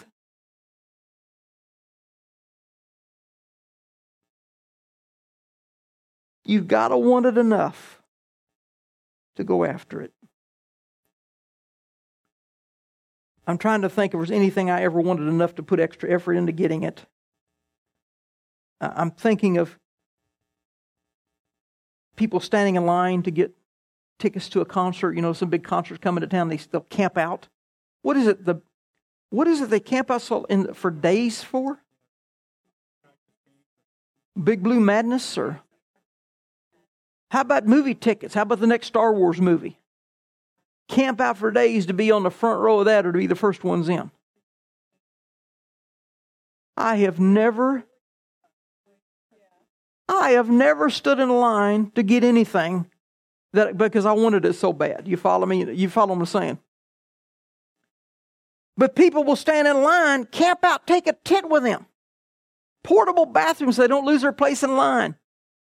You've got to want it enough to go after it. I'm trying to think if there's anything I ever wanted enough to put extra effort into getting it. I'm thinking of people standing in line to get tickets to a concert. You know, some big concerts coming to town, they still camp out. What is it? The what is it they camp out in, for days for? Big Blue Madness? Or how about movie tickets? How about the next Star Wars movie? Camp out for days to be on the front row of that or to be the first ones in. I have never, I have never stood in line to get anything that because I wanted it so bad. You follow me? You follow what I'm saying? But people will stand in line, camp out, take a tent with them. Portable bathrooms so they don't lose their place in line.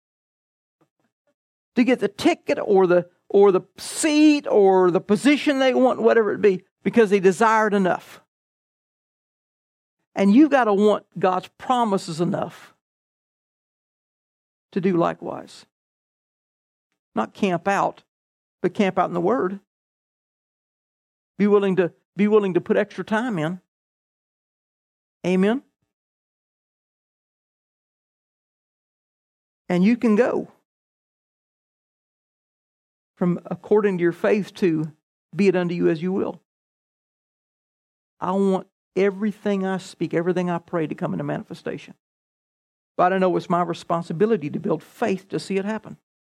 To get the ticket or the or the seat or the position they want, whatever it be, because they desire it enough. And you've got to want God's promises enough to do likewise. Not camp out, but camp out in the Word. Be willing to be willing to put extra time in. Amen. And you can go from according to your faith to be it unto you as you will. I want everything I speak, everything I pray to come into manifestation. But I know it's my responsibility to build faith to see it happen.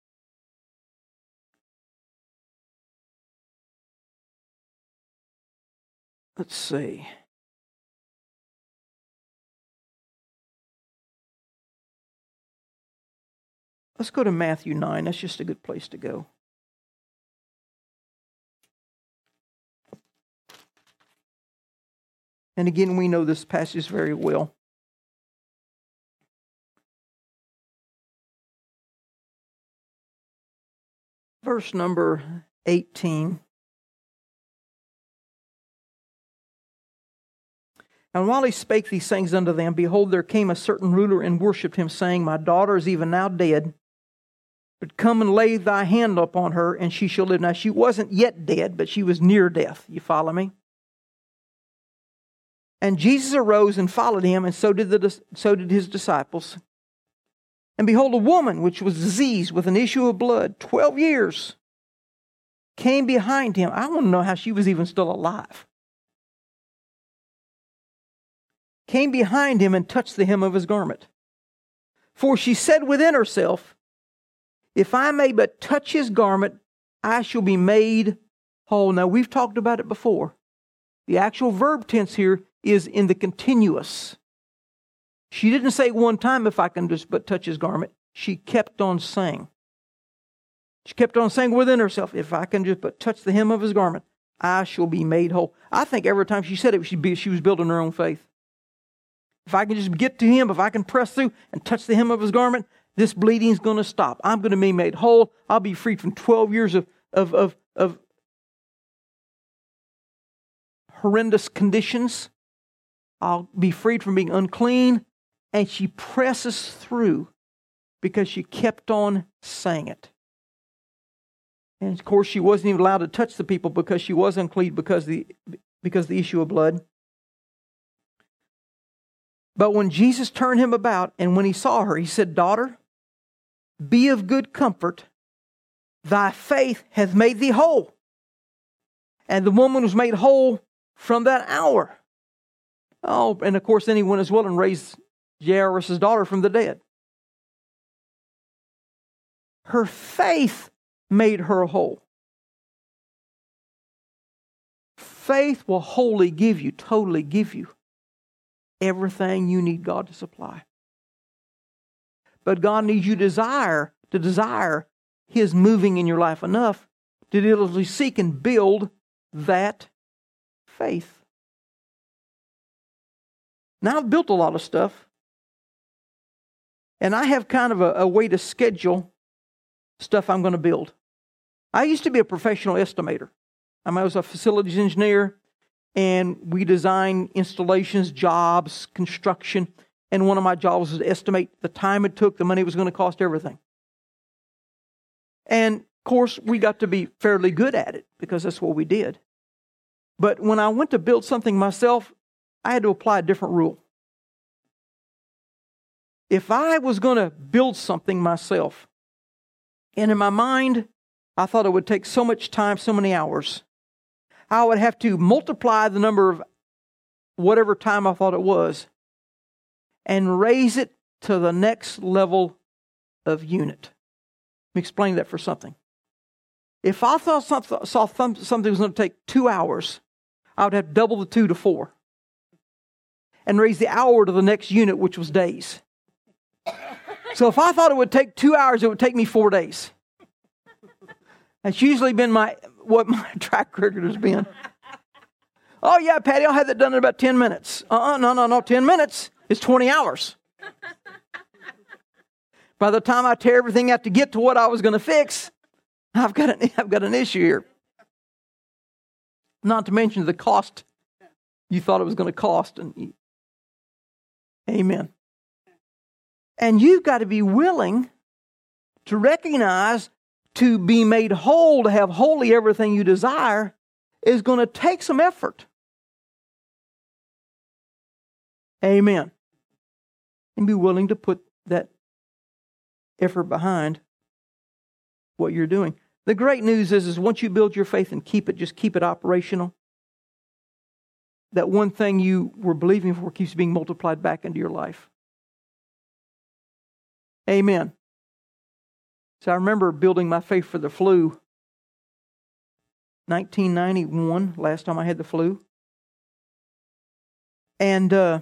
Let's see. Let's go to Matthew nine. That's just a good place to go. And again, we know this passage very well. Verse number eighteen. And while he spake these things unto them, behold, there came a certain ruler and worshipped him, saying, My daughter is even now dead, but come and lay thy hand upon her, and she shall live. Now, she wasn't yet dead, but she was near death. You follow me? And Jesus arose and followed him, and so did the so did his disciples. And behold, a woman which was diseased with an issue of blood, twelve years, came behind him. I want to know how she was even still alive. Came behind him and touched the hem of his garment. For she said within herself, If I may but touch his garment, I shall be made whole. Now, we've talked about it before. The actual verb tense here is in the continuous. She didn't say one time, if I can just but touch his garment. She kept on saying. She kept on saying within herself, if I can just but touch the hem of his garment, I shall be made whole. I think every time she said it, she, be, she was building her own faith. If I can just get to him, if I can press through and touch the hem of his garment, this bleeding is going to stop. I'm going to be made whole. I'll be freed from twelve years of, of, of, of horrendous conditions. I'll be freed from being unclean. And she presses through because she kept on saying it. And of course, she wasn't even allowed to touch the people because she was unclean because of the, because of the issue of blood. But when Jesus turned him about and when he saw her, he said, Daughter, be of good comfort. Thy faith hath made thee whole. And the woman was made whole from that hour. Oh, and of course, then he went as well and raised Jairus' daughter from the dead. Her faith made her whole. Faith will wholly give you, totally give you everything you need God to supply. But God needs you to desire, to desire His moving in your life enough to diligently seek and build that faith. Now, I've built a lot of stuff. And I have kind of a, a way to schedule stuff I'm going to build. I used to be a professional estimator. I, mean, I was a facilities engineer. And we design installations, jobs, construction. And one of my jobs was to estimate the time it took, the money it was going to cost, everything. And, of course, we got to be fairly good at it because that's what we did. But when I went to build something myself, I had to apply a different rule. If I was going to build something myself, and in my mind, I thought it would take so much time, so many hours, I would have to multiply the number of whatever time I thought it was and raise it to the next level of unit. Let me explain that for something. If I thought something, saw something was going to take two hours, I would have to double the two to four and raise the hour to the next unit, which was days. So if I thought it would take two hours, it would take me four days. That's usually been my what my track record has been. Oh yeah, Patty, I'll have that done in about ten minutes. Uh-uh, no, no, no, ten minutes is twenty hours. By the time I tear everything out to get to what I was going to fix, I've got an, I've got an issue here. Not to mention the cost you thought it was going to cost. And you, amen. And you've got to be willing to recognize to be made whole, to have wholly everything you desire, is going to take some effort. Amen. And be willing to put that effort behind what you're doing. The great news is, is once you build your faith and keep it, just keep it operational, that one thing you were believing for keeps being multiplied back into your life. Amen. So I remember building my faith for the flu. nineteen ninety-one, last time I had the flu. And uh,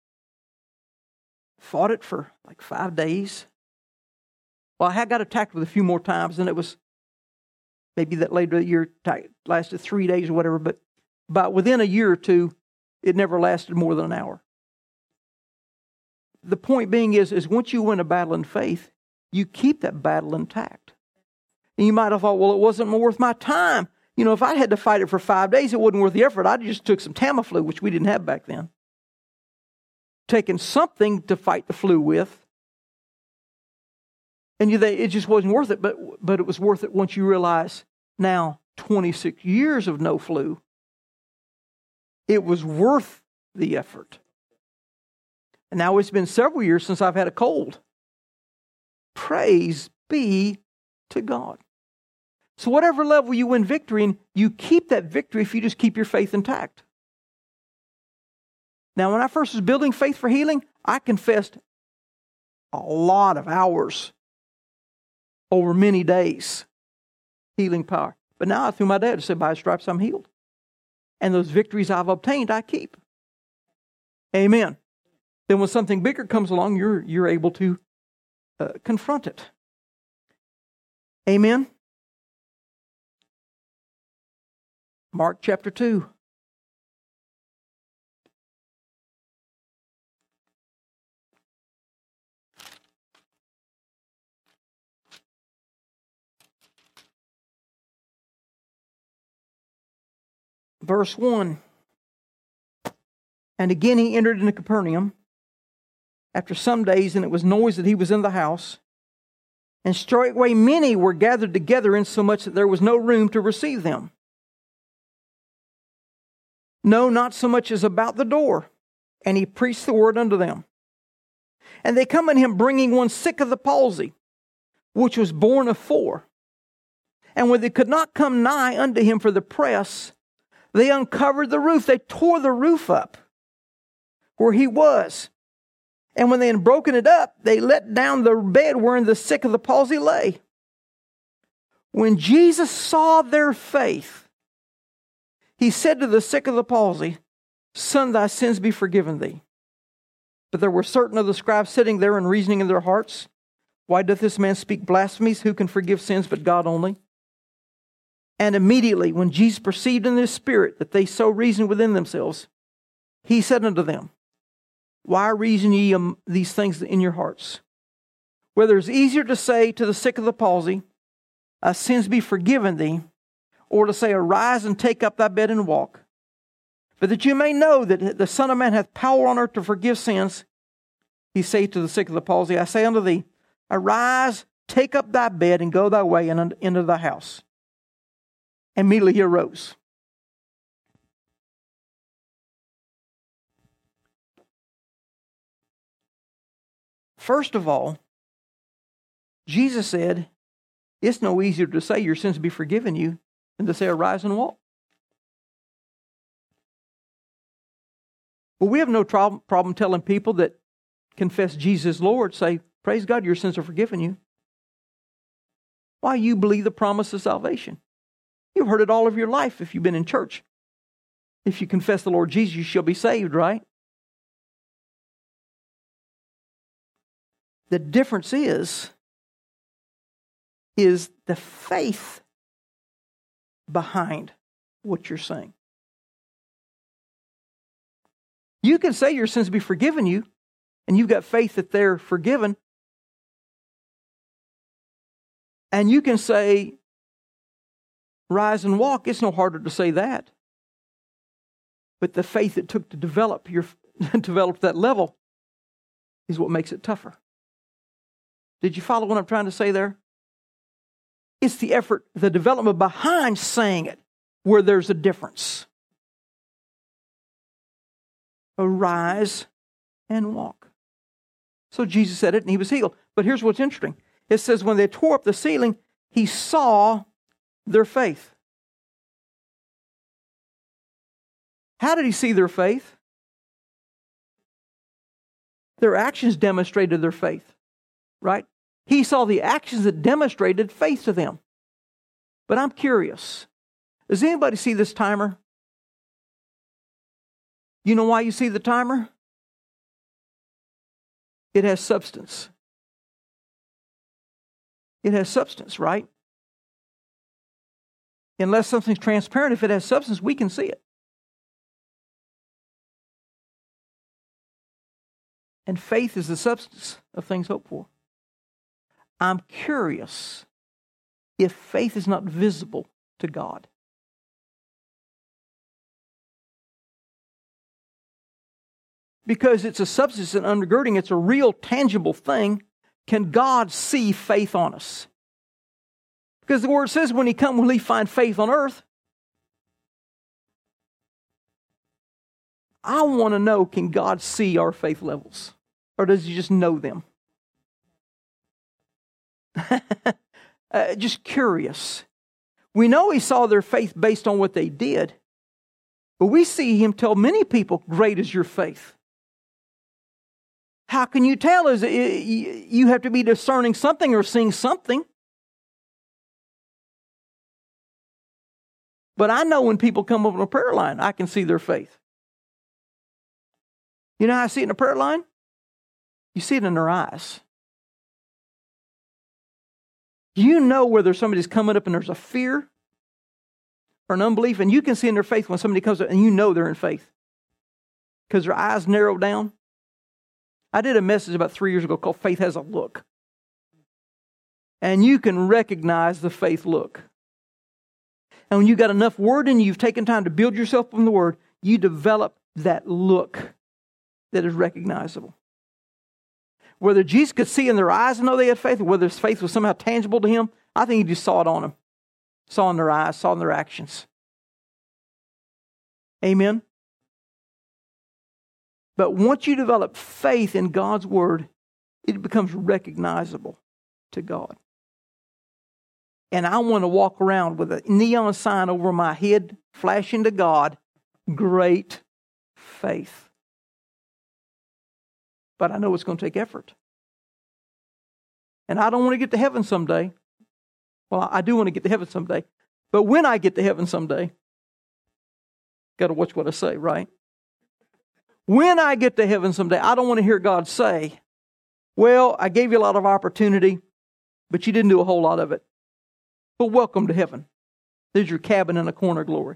fought it for like five days. Well, I had got attacked with a few more times, and it was maybe that later that year lasted three days or whatever, but about within a year or two, it never lasted more than an hour. The point being is, is once you win a battle in faith, you keep that battle intact. And you might have thought, well, it wasn't worth my time. You know, if I had to fight it for five days, it wasn't worth the effort. I just took some Tamiflu, which we didn't have back then. Taking something to fight the flu with. And you think it just wasn't worth it, but, but it was worth it once you realize now, twenty-six years of no flu, it was worth the effort. And now it's been several years since I've had a cold. Praise be to God. So whatever level you win victory in, you keep that victory if you just keep your faith intact. Now, when I first was building Faith for Healing, I confessed a lot of hours over many days. Healing power. But now I threw my dad and said, by his stripes I'm healed. And those victories I've obtained, I keep. Amen. Then when something bigger comes along, you're, you're able to uh, confront it. Amen. Mark chapter two. Verse one. And again he entered into Capernaum after some days, and it was noised that he was in the house. And straightway many were gathered together, insomuch that there was no room to receive them. No, not so much as about the door. And he preached the word unto them. And they come unto him, bringing one sick of the palsy, which was born of four. And when they could not come nigh unto him for the press, they uncovered the roof. They tore the roof up where he was. And when they had broken it up, they let down the bed wherein the sick of the palsy lay. When Jesus saw their faith, he said to the sick of the palsy, Son, thy sins be forgiven thee. But there were certain of the scribes sitting there and reasoning in their hearts, Why doth this man speak blasphemies? Who can forgive sins but God only? And immediately, when Jesus perceived in his spirit that they so reasoned within themselves, he said unto them, Why reason ye um, these things in your hearts? Whether it's easier to say to the sick of the palsy, Thy sins be forgiven thee, or to say, Arise and take up thy bed and walk. But that you may know that the Son of Man hath power on earth to forgive sins, he saith to the sick of the palsy, I say unto thee, arise, take up thy bed, and go thy way and into thy house. And immediately he arose. First of all, Jesus said, it's no easier to say your sins be forgiven you than to say arise and walk. Well, we have no problem, problem telling people that confess Jesus Lord, say, praise God, your sins are forgiven you. Why? You believe the promise of salvation. You've heard it all of your life if you've been in church. If you confess the Lord Jesus, you shall be saved, right? The difference is, is the faith behind what you're saying. You can say your sins be forgiven you, and you've got faith that they're forgiven. And you can say, rise and walk. It's no harder to say that. But the faith it took to develop your develop that level is what makes it tougher. Did you follow what I'm trying to say there? It's the effort, the development behind saying it, where there's a difference. Arise and walk. So Jesus said it and he was healed. But here's what's interesting. It says when they tore up the ceiling, he saw their faith. How did he see their faith? Their actions demonstrated their faith, right? He saw the actions that demonstrated faith to them. But I'm curious. Does anybody see this timer? You know why you see the timer? It has substance. It has substance, right? Unless something's transparent, if it has substance, we can see it. And faith is the substance of things hoped for. I'm curious if faith is not visible to God. Because it's a substance and undergirding, it's a real tangible thing. Can God see faith on us? Because the Word says when He comes, will He find faith on earth? I want to know, can God see our faith levels? Or does He just know them? uh, just curious. We know He saw their faith based on what they did. But we see Him tell many people, great is your faith. How can you tell? Is it, you have to be discerning something or seeing something. But I know when people come up on a prayer line, I can see their faith. You know how I see it in a prayer line? You see it in their eyes. You know whether somebody's coming up and there's a fear or an unbelief, and you can see in their faith when somebody comes up and you know they're in faith because their eyes narrow down. I did a message about three years ago called Faith Has a Look. And you can recognize the faith look. And when you've got enough word in you, you've taken time to build yourself from the word, you develop that look that is recognizable. Whether Jesus could see in their eyes and know they had faith, or whether his faith was somehow tangible to him, I think he just saw it on them. Saw in their eyes, saw in their actions. Amen? But once you develop faith in God's Word, it becomes recognizable to God. And I want to walk around with a neon sign over my head, flashing to God, great faith. But I know it's going to take effort. And I don't want to get to heaven someday. Well, I do want to get to heaven someday. But when I get to heaven someday, got to watch what I say, right? When I get to heaven someday, I don't want to hear God say, well, I gave you a lot of opportunity, but you didn't do a whole lot of it. But welcome to heaven. There's your cabin in a corner of glory.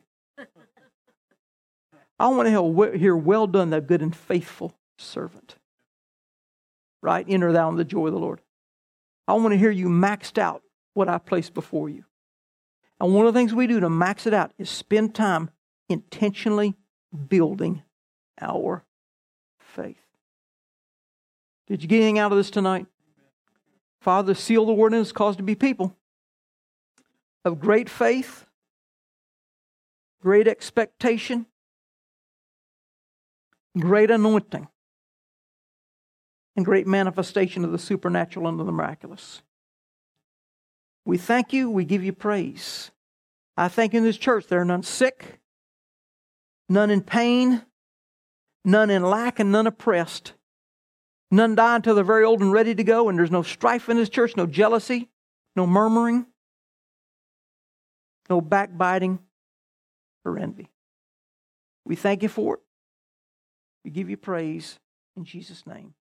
I want to hear, well done, thou good and faithful servant. Right? Enter thou in the joy of the Lord. I want to hear you maxed out what I placed before you. And one of the things we do to max it out is spend time intentionally building our faith. Did you get anything out of this tonight? Father, seal the word in us, cause to be people of great faith, great expectation, great anointing, and great manifestation of the supernatural and of the miraculous. We thank you. We give you praise. I thank you in this church there are none sick, none in pain, none in lack, and none oppressed. None die until they're very old and ready to go, and there's no strife in this church, no jealousy, no murmuring, no backbiting or envy. We thank you for it. We give you praise in Jesus' name.